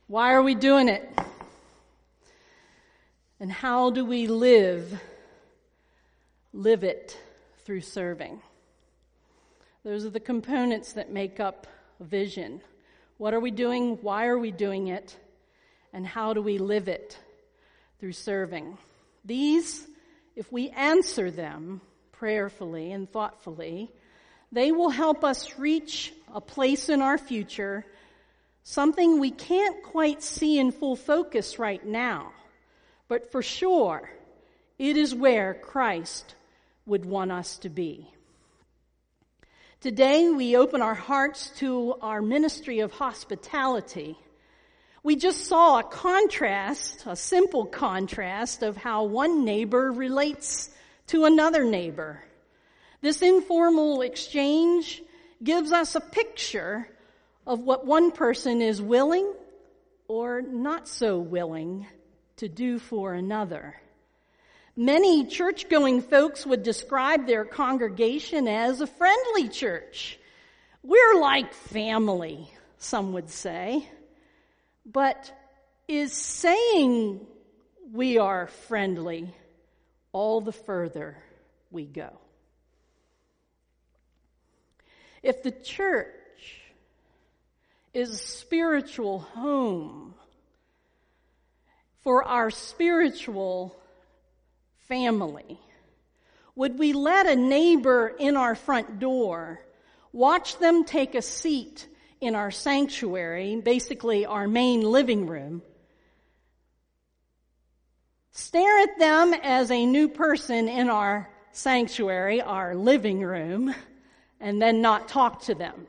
Why are we doing it? And how do we live it through serving? Those are the components that make up a vision. What are we doing? Why are we doing it? And how do we live it through serving? These, if we answer them prayerfully and thoughtfully, they will help us reach a place in our future, something we can't quite see in full focus right now, but for sure, it is where Christ would want us to be. Today, we open our hearts to our ministry of hospitality. We just saw a simple contrast of how one neighbor relates to another neighbor. This informal exchange gives us a picture of what one person is willing or not so willing to do for another. Many church-going folks would describe their congregation as a friendly church. We're like family, some would say. But is saying we are friendly all the further we go? If the church is a spiritual home for our spiritual family, would we let a neighbor in our front door watch them take a seat in our sanctuary, basically our main living room, stare at them as a new person in our sanctuary, our living room, and then not talk to them?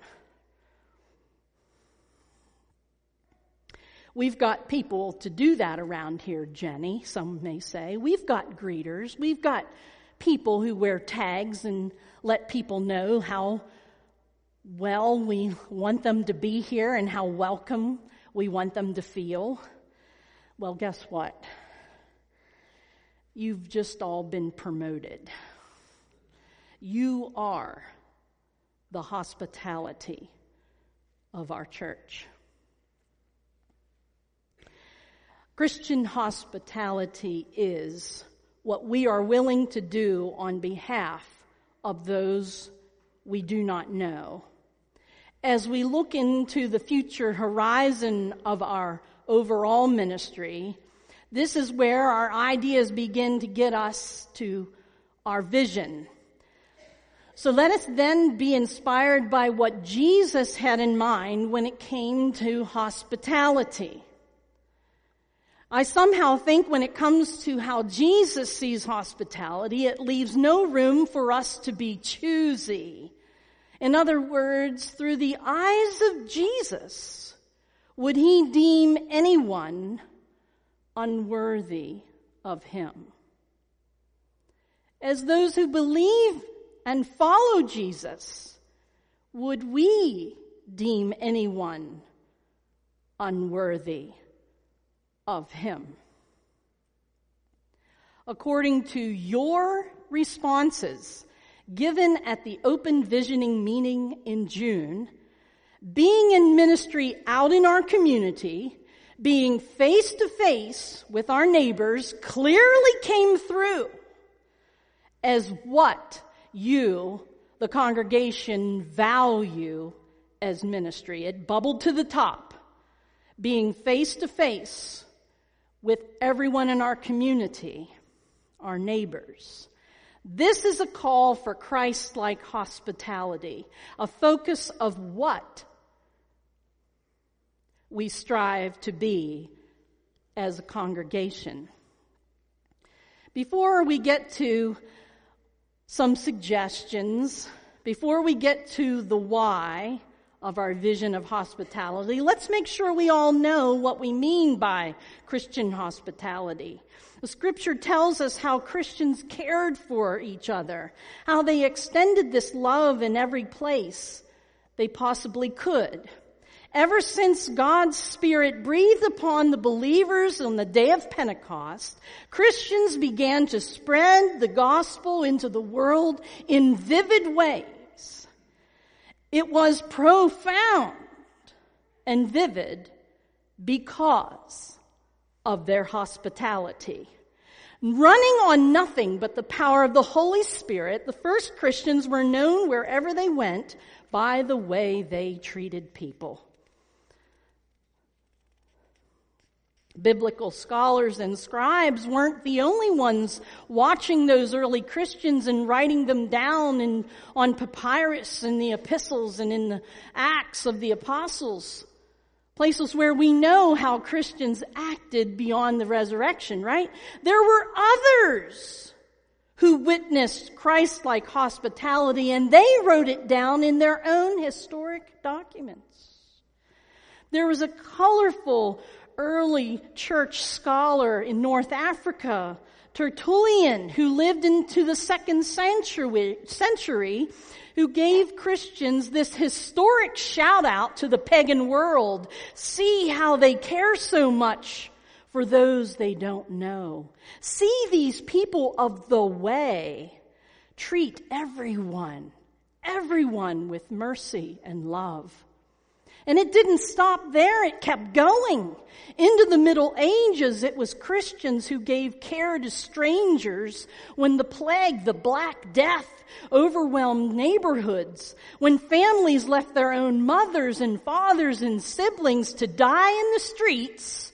We've got people to do that around here, Jenny, some may say. We've got greeters. We've got people who wear tags and let people know how well we want them to be here and how welcome we want them to feel. Well, guess what? You've just all been promoted. You are the hospitality of our church. Christian hospitality is what we are willing to do on behalf of those we do not know. As we look into the future horizon of our overall ministry, this is where our ideas begin to get us to our vision. So let us then be inspired by what Jesus had in mind when it came to hospitality. I somehow think when it comes to how Jesus sees hospitality, it leaves no room for us to be choosy. In other words, through the eyes of Jesus, would he deem anyone unworthy of him? As those who believe and follow Jesus, would we deem anyone unworthy of him? According to your responses given at the Open Visioning meeting in June, being in ministry out in our community, being face to face with our neighbors clearly came through as what you, the congregation, value as ministry. It bubbled to the top. Being face to face with everyone in our community, our neighbors. This is a call for Christ-like hospitality, a focus of what we strive to be as a congregation. Before we get to some suggestions, before we get to the why of our vision of hospitality, let's make sure we all know what we mean by Christian hospitality. The scripture tells us how Christians cared for each other, how they extended this love in every place they possibly could. Ever since God's Spirit breathed upon the believers on the day of Pentecost, Christians began to spread the gospel into the world in vivid ways. It was profound and vivid because of their hospitality. Running on nothing but the power of the Holy Spirit, the first Christians were known wherever they went by the way they treated people. Biblical scholars and scribes weren't the only ones watching those early Christians and writing them down on papyrus in the epistles and in the Acts of the Apostles. Places where we know how Christians acted beyond the resurrection, right? There were others who witnessed Christ-like hospitality, and they wrote it down in their own historic documents. There was a colorful early church scholar in North Africa, Tertullian, who lived into the 2nd century, who gave Christians this historic shout out to the pagan world. See how they care so much for those they don't know. See these people of the way treat everyone with mercy and love. And it didn't stop there, it kept going. Into the Middle Ages, it was Christians who gave care to strangers when the plague, the Black Death, overwhelmed neighborhoods, when families left their own mothers and fathers and siblings to die in the streets.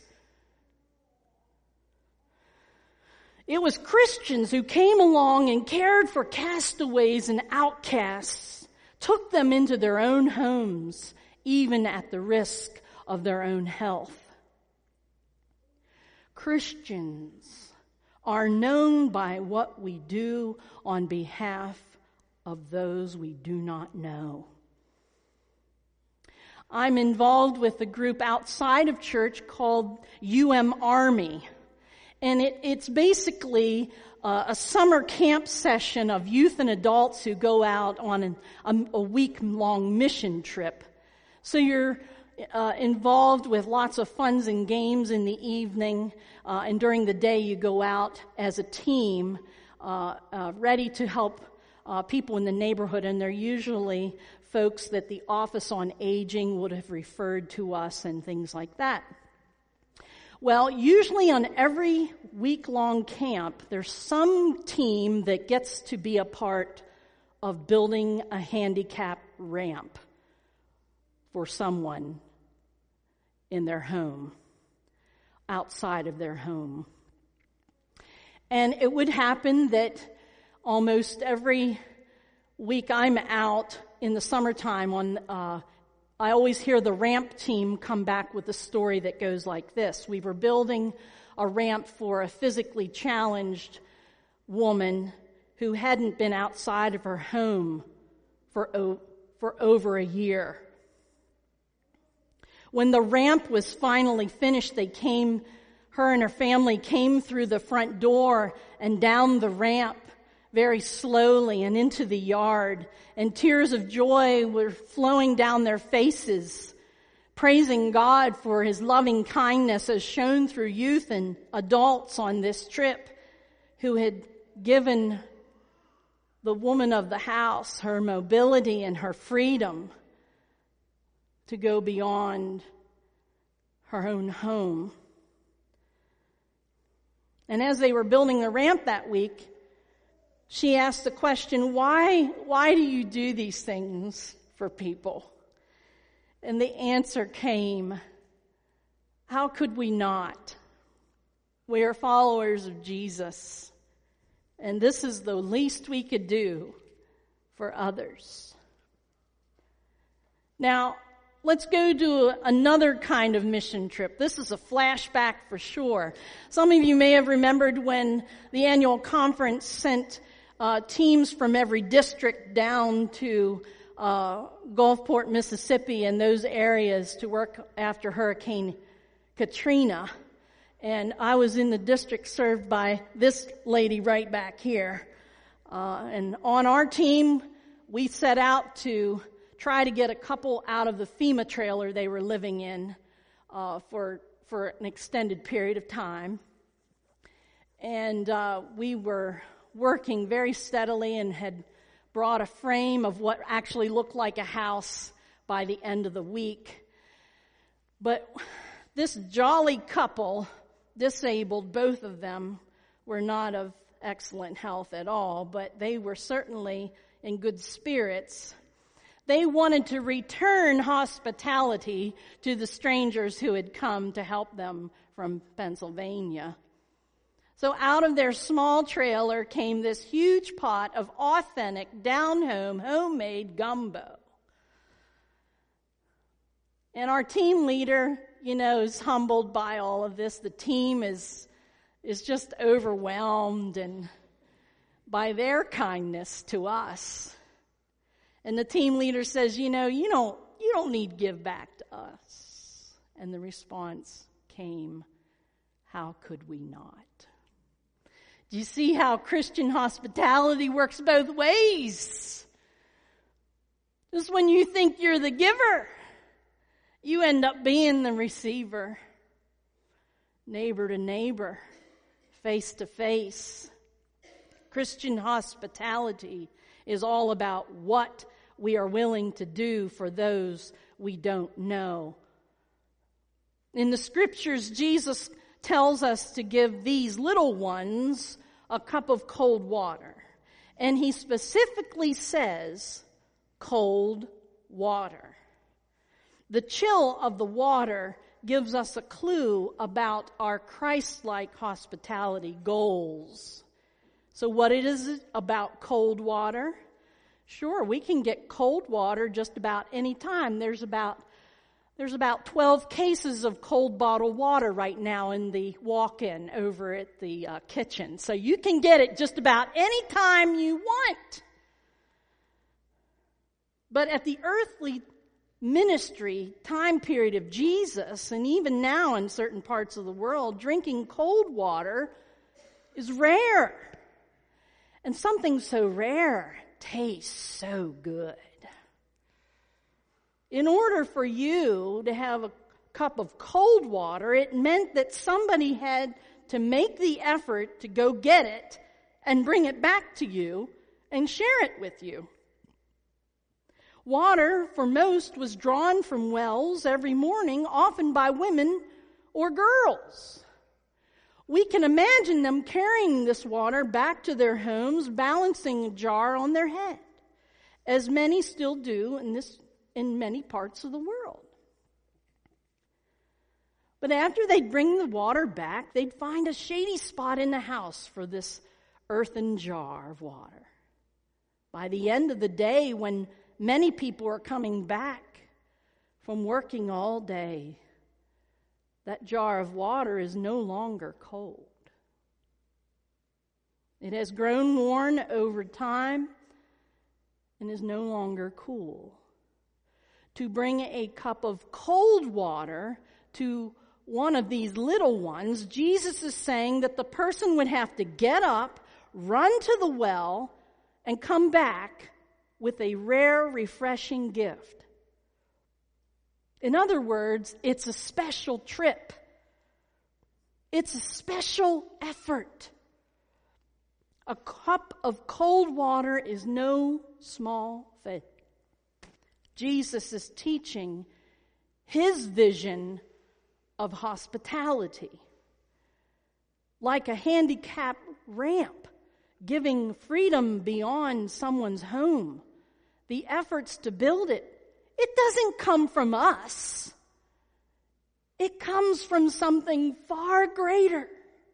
It was Christians who came along and cared for castaways and outcasts, took them into their own homes, even at the risk of their own health. Christians are known by what we do on behalf of those we do not know. I'm involved with a group outside of church called Army, and it's basically a summer camp session of youth and adults who go out on a week-long mission trip. So you're involved with lots of funs and games in the evening, and during the day you go out as a team, ready to help people in the neighborhood, and they're usually folks that the Office on Aging would have referred to us and things like that. Well, usually on every week-long camp, there's some team that gets to be a part of building a handicap ramp for someone in their home, outside of their home. And it would happen that almost every week I'm out in the summertime I always hear the ramp team come back with a story that goes like this. We were building a ramp for a physically challenged woman who hadn't been outside of her home for over a year. When the ramp was finally finished, her and her family came through the front door and down the ramp very slowly and into the yard, and tears of joy were flowing down their faces, praising God for His loving kindness as shown through youth and adults on this trip who had given the woman of the house her mobility and her freedom to go beyond her own home. And as they were building the ramp that week, she asked the question, why do you do these things for people? And the answer came, how could we not? We are followers of Jesus, and this is the least we could do for others. Now, let's go to another kind of mission trip. This is a flashback for sure. Some of you may have remembered when the annual conference sent teams from every district down to Gulfport, Mississippi, and those areas to work after Hurricane Katrina. And I was in the district served by this lady right back here. And on our team, we set out to try to get a couple out of the FEMA trailer they were living in for an extended period of time. And we were working very steadily and had brought a frame of what actually looked like a house by the end of the week. But This jolly couple, disabled, both of them, were not of excellent health at all, but they were certainly in good spirits. They wanted to return hospitality to the strangers who had come to help them from Pennsylvania. So out of their small trailer came this huge pot of authentic, down-home, homemade gumbo. And our team leader, is humbled by all of this. The team is just overwhelmed and by their kindness to us. And the team leader says, you don't need to give back to us. And the response came, how could we not? Do you see how Christian hospitality works both ways? Just when you think you're the giver, you end up being the receiver. Neighbor to neighbor, face to face. Christian hospitality is all about what we are willing to do for those we don't know. In the scriptures, Jesus tells us to give these little ones a cup of cold water. And he specifically says, cold water. The chill of the water gives us a clue about our Christ-like hospitality goals. So what is it about cold water? Sure, we can get cold water just about any time. There's about 12 cases of cold bottled water right now in the walk-in over at the kitchen. So you can get it just about any time you want. But at the earthly ministry time period of Jesus, and even now in certain parts of the world, drinking cold water is rare. And something so rare tastes so good. In order for you to have a cup of cold water, it meant that somebody had to make the effort to go get it and bring it back to you and share it with you. Water, for most, was drawn from wells every morning, often by women or girls. We can imagine them carrying this water back to their homes, balancing a jar on their head, as many still do in many parts of the world. But after they'd bring the water back, they'd find a shady spot in the house for this earthen jar of water. By the end of the day, when many people are coming back from working all day, that jar of water is no longer cold. It has grown worn over time and is no longer cool. To bring a cup of cold water to one of these little ones, Jesus is saying that the person would have to get up, run to the well, and come back with a rare, refreshing gift. In other words, it's a special trip. It's a special effort. A cup of cold water is no small thing. Jesus is teaching his vision of hospitality. Like a handicapped ramp, giving freedom beyond someone's home. The efforts to build it, it doesn't come from us. It comes from something far greater.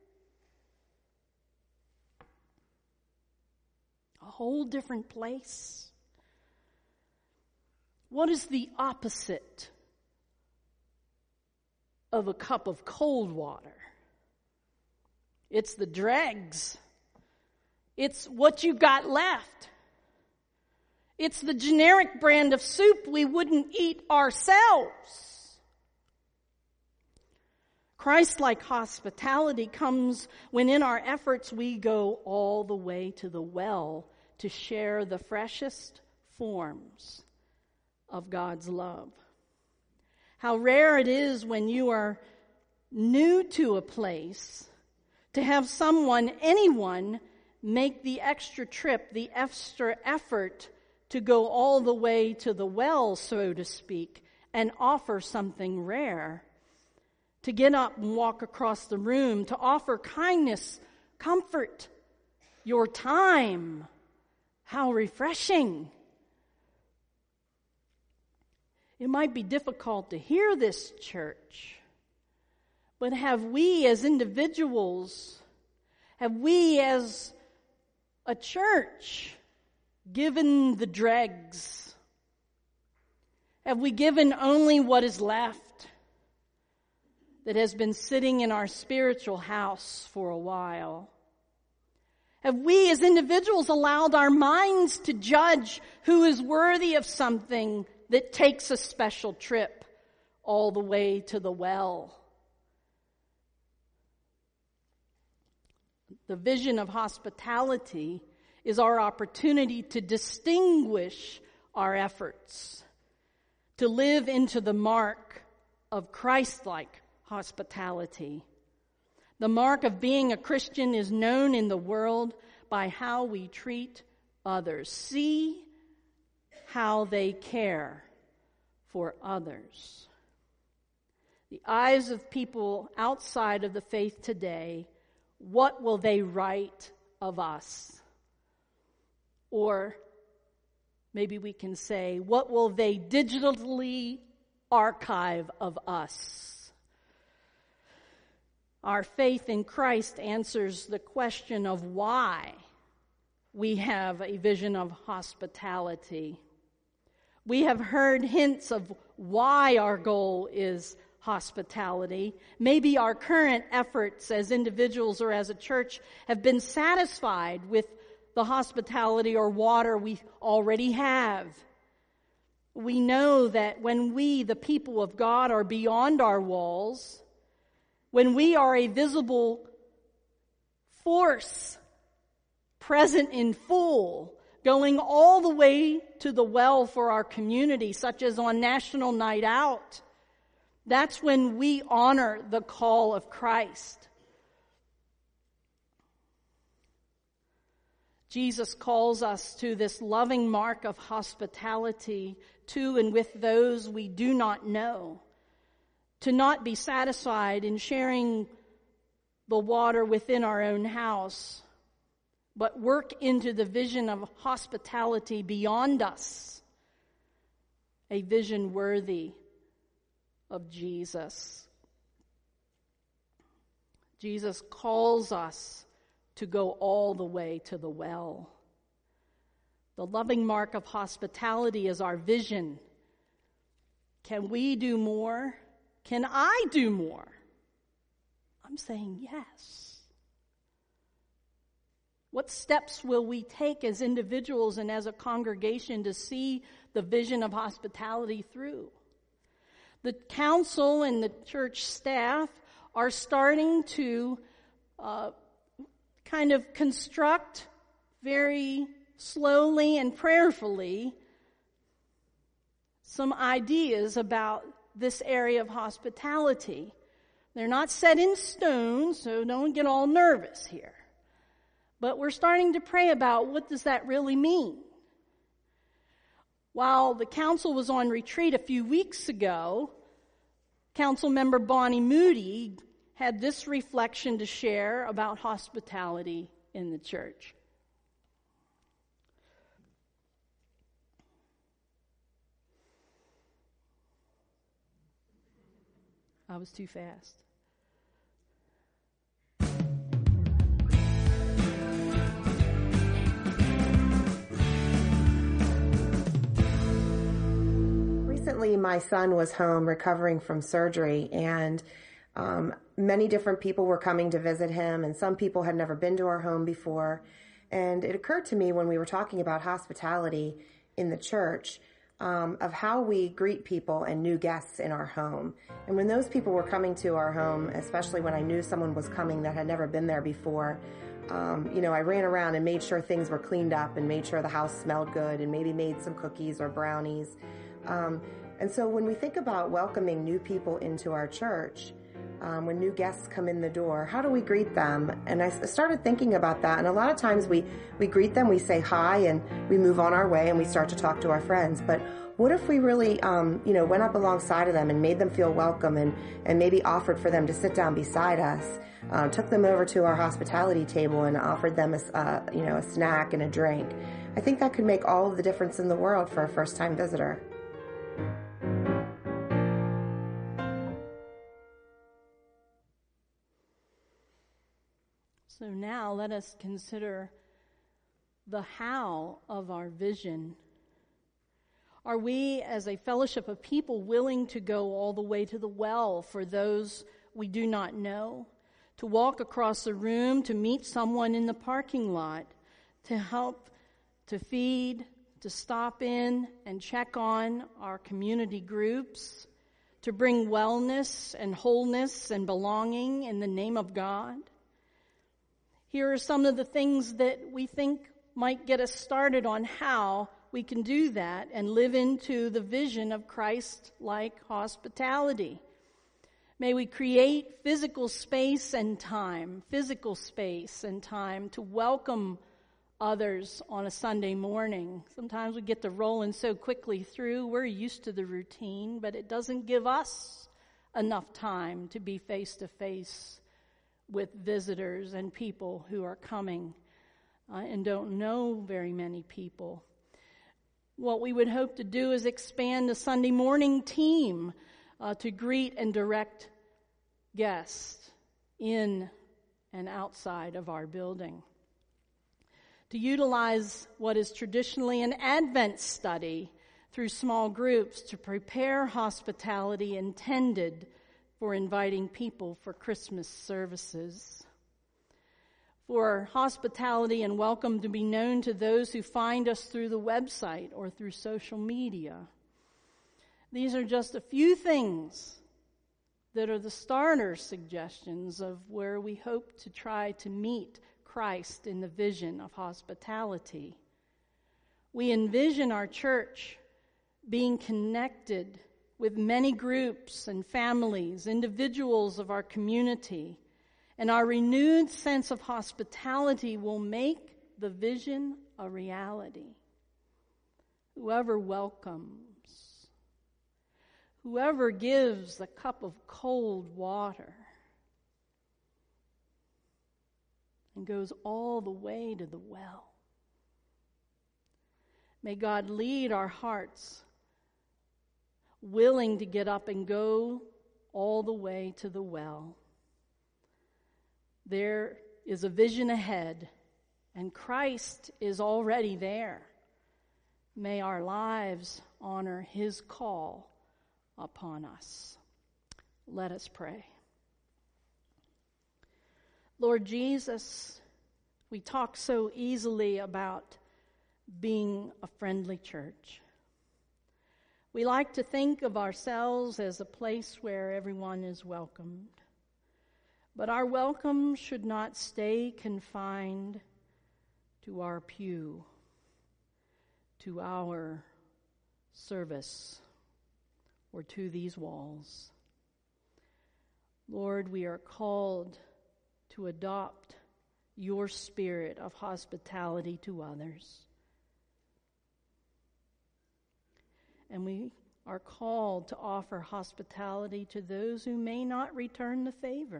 A whole different place. What is the opposite of a cup of cold water? It's the dregs. It's what you got left. It's the generic brand of soup we wouldn't eat ourselves. Christ-like hospitality comes when in our efforts we go all the way to the well to share the freshest forms of God's love. How rare it is when you are new to a place to have someone, anyone, make the extra trip, the extra effort to go all the way to the well, so to speak, and offer something rare. to get up and walk across the room, to offer kindness, comfort, your time. How refreshing. It might be difficult to hear this, church, but have we as individuals, have we as a church given the dregs? Have we given only what is left that has been sitting in our spiritual house for a while? Have we as individuals allowed our minds to judge who is worthy of something that takes a special trip all the way to the well? The vision of hospitality is our opportunity to distinguish our efforts, to live into the mark of Christ-like hospitality. The mark of being a Christian is known in the world by how we treat others. See how they care for others. The eyes of people outside of the faith today, what will they write of us? Or maybe we can say, what will they digitally archive of us? Our faith in Christ answers the question of why we have a vision of hospitality. We have heard hints of why our goal is hospitality. Maybe our current efforts as individuals or as a church have been satisfied with the hospitality or water we already have. We know that when we, the people of God, are beyond our walls, when we are a visible force, present in full, going all the way to the well for our community, such as on National Night Out, that's when we honor the call of Christ. Jesus calls us to this loving mark of hospitality to and with those we do not know. To not be satisfied in sharing the water within our own house, but work into the vision of hospitality beyond us, a vision worthy of Jesus. Jesus calls us to go all the way to the well. The loving mark of hospitality is our vision. Can we do more? Can I do more? I'm saying yes. What steps will we take as individuals and as a congregation to see the vision of hospitality through? The council and the church staff are starting to kind of construct very slowly and prayerfully some ideas about this area of hospitality. They're not set in stone, so don't get all nervous here. But we're starting to pray about what does that really mean. While the council was on retreat a few weeks ago, Council member Bonnie Moody had this reflection to share about hospitality in the church. I was too fast. Recently, my son was home recovering from surgery, and many different people were coming to visit him, and some people had never been to our home before. And it occurred to me when we were talking about hospitality in the church, of how we greet people and new guests in our home. And when those people were coming to our home, especially when I knew someone was coming that had never been there before, I ran around and made sure things were cleaned up and made sure the house smelled good and maybe made some cookies or brownies. And so when we think about welcoming new people into our church, when new guests come in the door, how do we greet them? And I started thinking about that. And a lot of times we greet them, we say hi, and we move on our way and we start to talk to our friends. But what if we really, went up alongside of them and made them feel welcome and maybe offered for them to sit down beside us, took them over to our hospitality table and offered them a snack and a drink. I think that could make all of the difference in the world for a first-time visitor. So now let us consider the how of our vision. Are we, as a fellowship of people, willing to go all the way to the well for those we do not know, to walk across the room, to meet someone in the parking lot, to help, to feed, to stop in and check on our community groups, to bring wellness and wholeness and belonging in the name of God? Here are some of the things that we think might get us started on how we can do that and live into the vision of Christ-like hospitality. May we create physical space and time to welcome others on a Sunday morning. Sometimes we get to rolling so quickly through, we're used to the routine, but it doesn't give us enough time to be face to face with visitors and people who are coming and don't know very many people. What we would hope to do is expand a Sunday morning team to greet and direct guests in and outside of our building. To utilize what is traditionally an Advent study through small groups to prepare hospitality intended for inviting people for Christmas services. For hospitality and welcome to be known to those who find us through the website or through social media. These are just a few things that are the starter suggestions of where we hope to try to meet Christ in the vision of hospitality. We envision our church being connected with many groups and families, individuals of our community, and our renewed sense of hospitality will make the vision a reality. Whoever welcomes, whoever gives a cup of cold water, and goes all the way to the well. May God lead our hearts willing to get up and go all the way to the well. There is a vision ahead, and Christ is already there. May our lives honor his call upon us. Let us pray. Lord Jesus, we talk so easily about being a friendly church. We like to think of ourselves as a place where everyone is welcomed. But our welcome should not stay confined to our pew, to our service, or to these walls. Lord, we are called to adopt your spirit of hospitality to others. And we are called to offer hospitality to those who may not return the favor.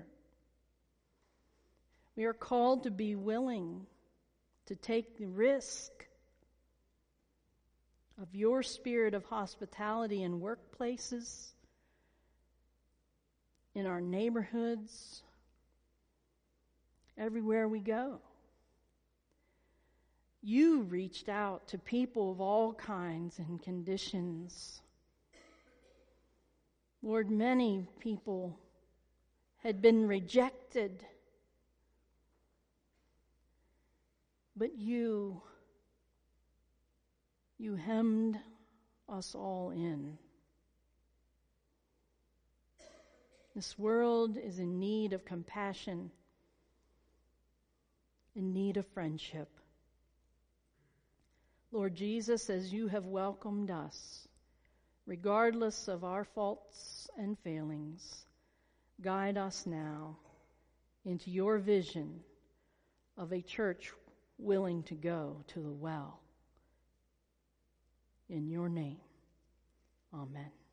We are called to be willing to take the risk of your spirit of hospitality in workplaces, in our neighborhoods, everywhere we go. You reached out to people of all kinds and conditions. Lord, many people had been rejected, but you hemmed us all in. This world is in need of compassion, in need of friendship. Lord Jesus, as you have welcomed us, regardless of our faults and failings, guide us now into your vision of a church willing to go to the well. In your name, Amen.